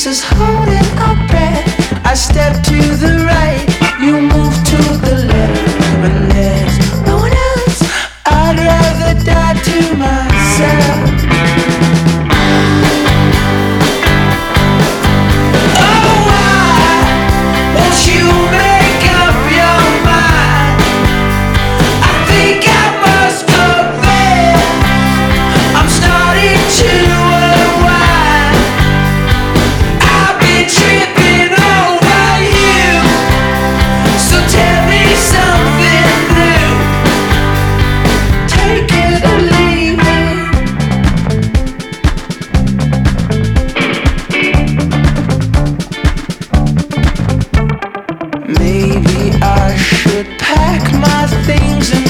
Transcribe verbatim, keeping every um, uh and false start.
is holding our breath. I step to the right, you move to the left. When there's no one else, I'd rather die to myself. Oh, why won't you make up your mind? I think I must confess, I'm starting to unwind. I've been tripping over you, so tell me something new. Take it or leave it. Maybe I should pack my things and